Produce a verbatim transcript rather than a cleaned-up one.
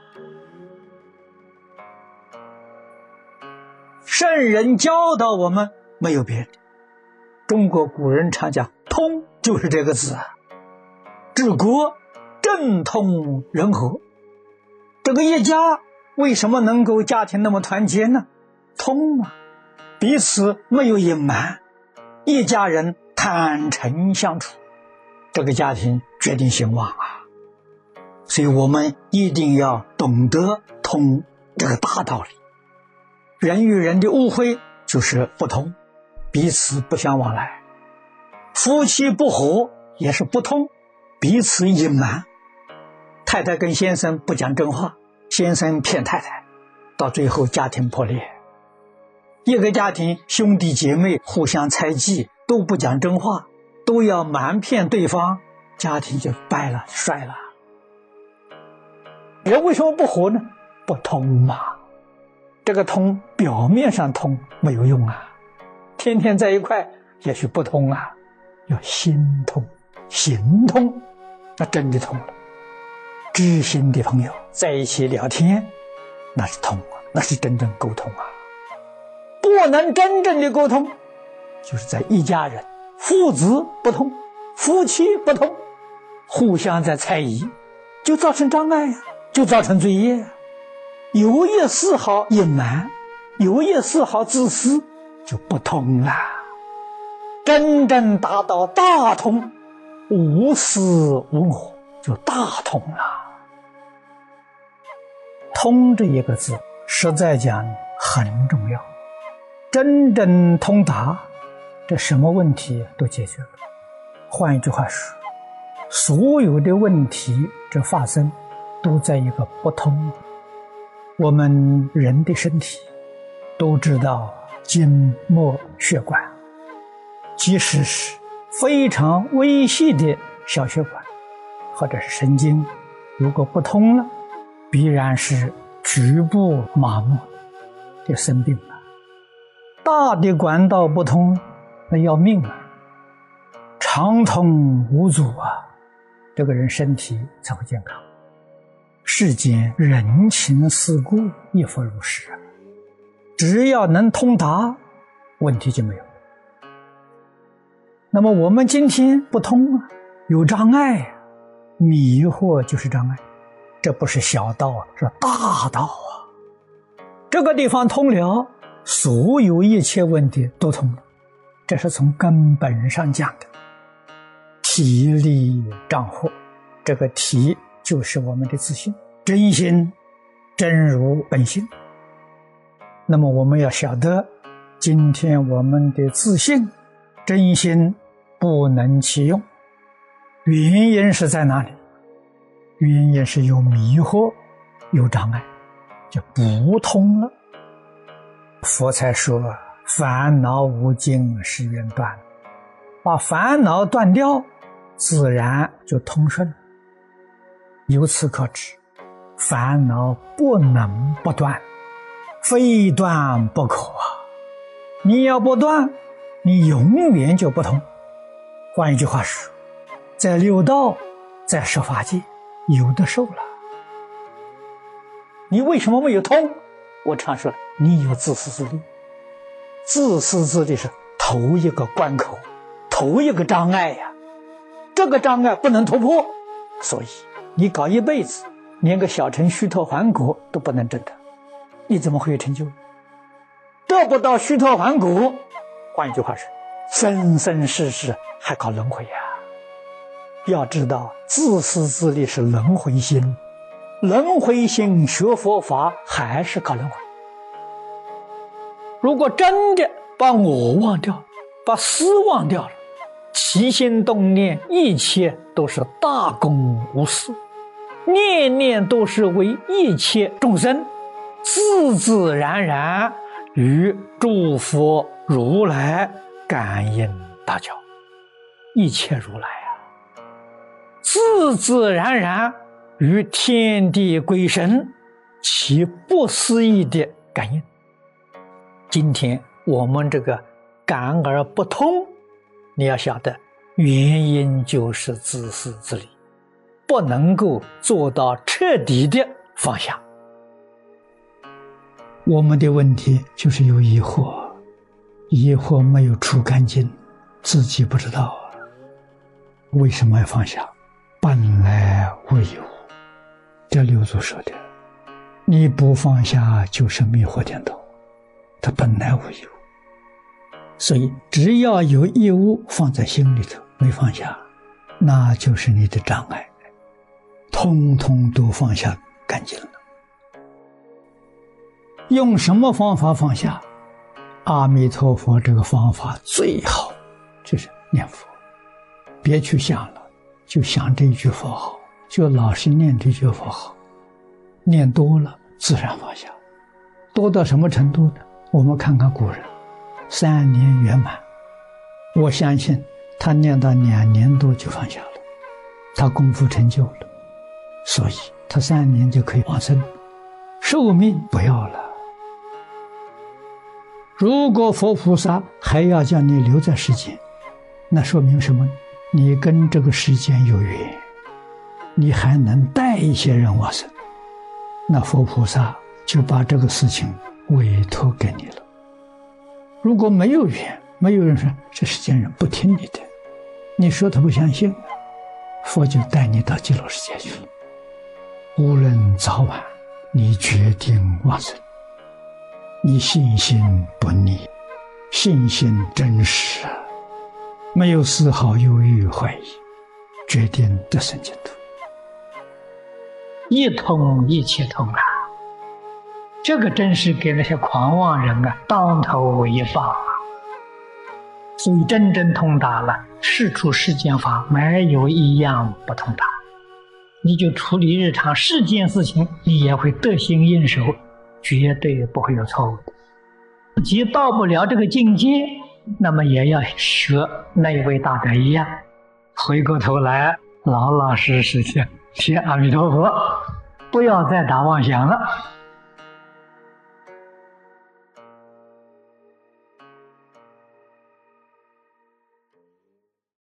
圣人教导我们没有别的，中国古人常讲通就是这个字啊，治国政通人和。这个一家为什么能够家庭那么团结呢？通啊，彼此没有隐瞒，一家人坦诚相处，这个家庭决定兴旺啊。所以我们一定要懂得通这个大道理。人与人的误会就是不通，彼此不相往来；夫妻不和也是不通，彼此隐瞒。太太跟先生不讲真话，先生骗太太，到最后家庭破裂。一个家庭兄弟姐妹互相猜忌，都不讲真话，都要瞒骗对方，家庭就败了，衰了。人为什么不和呢？不通嘛。这个通表面上通没有用啊，天天在一块也许不通啊，要心通行通，那真的通了。知心的朋友在一起聊天，那是通啊，那是真正沟通啊。不能真正的沟通，就是在一家人，父子不通，夫妻不通，互相在猜疑，就造成障碍啊，就造成罪业啊。有一丝毫隐瞒，有一丝毫自私，就不通了。真正达到大通，无私无我，就大通了。通这一个字实在讲很重要，真正通达，这什么问题都解决了。换一句话说，所有的问题这发生都在一个不通。我们人的身体都知道筋膜血管，即使是非常微细的小血管或者是神经，如果不通了，必然是局部麻木，就生病了。大的管道不通，那要命啊，畅通无阻啊，这个人身体才会健康。世间人情世故亦复如是，只要能通达，问题就没有。那么我们今天不通啊，有障碍啊，迷惑就是障碍，这不是小道，是大道啊。这个地方通了，所有一切问题都通了，这是从根本上讲的。体力障惑，这个体就是我们的自信，真心真如本性。那么我们要晓得，今天我们的自信真心不能其用，原因是在哪里？原因是有迷惑，有障碍，就不通了。佛才说烦恼无尽，誓愿断，把烦恼断掉，自然就通顺了。由此可知，烦恼不能不断，非断不可啊！你要不断，你永远就不通。换一句话说，在六道，在十法界，有的受了。你为什么没有通？我常说，你有自私自利。自私自利是头一个关口，头一个障碍呀、啊。这个障碍不能突破，所以你搞一辈子，连个小乘须陀洹果都不能证得，你怎么会有成就？得不到须陀洹果，换一句话说，生生世世还搞轮回呀、啊！要知道，自私自利是轮回心，轮回心学佛法还是搞轮回。如果真的把我忘掉，把私忘掉了，起心动念一切都是大公无私，念念都是为一切众生，自自然然与诸佛如来感应大交，一切如来啊，自自然然与天地鬼神其不思议的感应。今天我们这个感而不通，你要晓得原因就是自私自利，不能够做到彻底的放下。我们的问题就是有疑惑，疑惑没有除干净，自己不知道为什么要放下。本来无一物，这六祖说的，你不放下就是迷惑颠倒，它本来无一物。所以只要有一物放在心里头没放下，那就是你的障碍，通通都放下干净了。用什么方法放下？阿弥陀佛这个方法最好，就是念佛，别去想了，就想这一句佛号，就老是念这句佛号，念多了自然放下。多到什么程度呢？我们看看古人，三年圆满，我相信他念到两年多就放下了，他功夫成就了，所以他三年就可以往生，寿命不要了。如果佛菩萨还要叫你留在世间，那说明什么？你跟这个世间有缘，你还能带一些人往生，那佛菩萨就把这个事情委托给你了。如果没有缘，没有人说这世间人不听你的，你说他不相信，佛就带你到极乐世界去了。无论早晚，你决定往生，你信心不逆，信心真实，没有丝毫犹豫怀疑，决定得生净土，一通一切通啊！这个真是给那些狂妄人啊当头一棒啊！所以真正通达了，事出世间法没有一样不通达。你就处理日常世间事情，你也会得心应手，绝对不会有错误的。自己到不了这个境界，那么也要学那位大德一样，回过头来老老实实的学阿弥陀佛，不要再打妄想了。